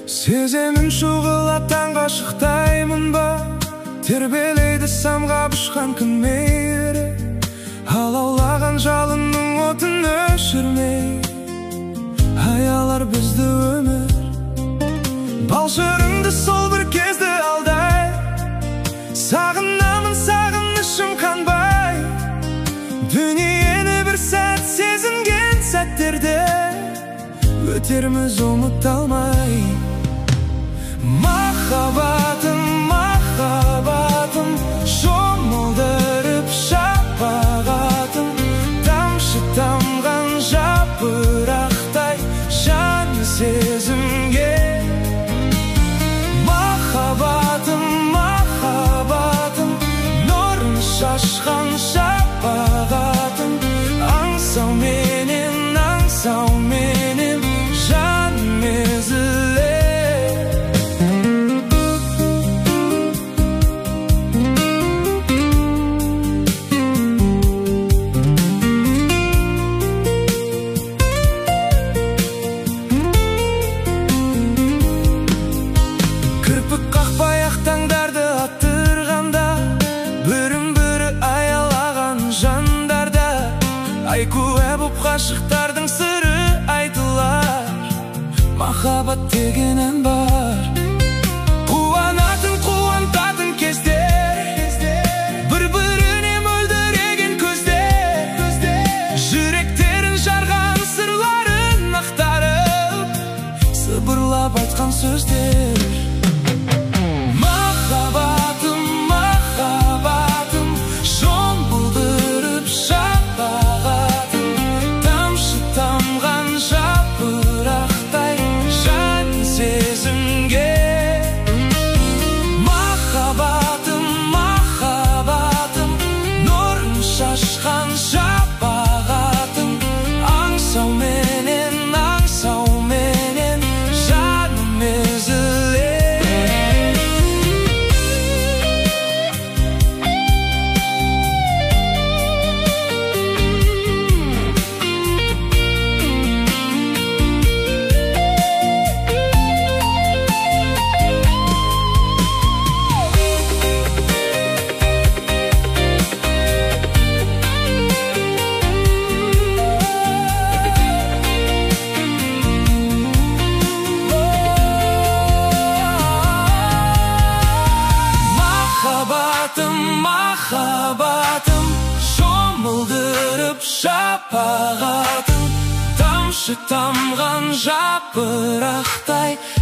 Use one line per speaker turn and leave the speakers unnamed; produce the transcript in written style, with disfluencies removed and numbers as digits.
Сеземім шуғылаттан ғашықтаймын ба, тербелейді самғап ұшқан күн мейірі, алаулаған жалынның отын өшірмей аялар бізді өмір. Балшырыңды сол бір кезді алдай, сағынамын сағынышым қанбай. Дүниені бір сәт сезінген сәттерде өтерміз ұмыта алмай. Махаббатым, махаббатым, шомылдырып шапағатым, тамшы тамған жапырақтай жан сезімге. Махаббатым, махаббатым, нұрын шашқан шапағатым, аңсау менен жаным езіле. Кірпік қақпай ақтаңдарды аттырғанда, бірін-бірі аялаған жандарда ай-куә боп ғашықтардың сыры айтылар. Махаббат деген ән бар, қуанатын қуантатын кездер, бір-біріне мөлдіреген көздер, жүректерін жарған сырларын ақтарып, сыбырлап айтқан сөздер. Махаббатым, махаббатым, шомылдырып шапағатым, тамшы тамған жапырақтай жан сезімге. Махаббатым, махаббатым, нұрын шашқан шапағатым, аңсау менен жаным езіле. Махаббатым, шомылдырып шапағатым, тамшы тамған жапырақтай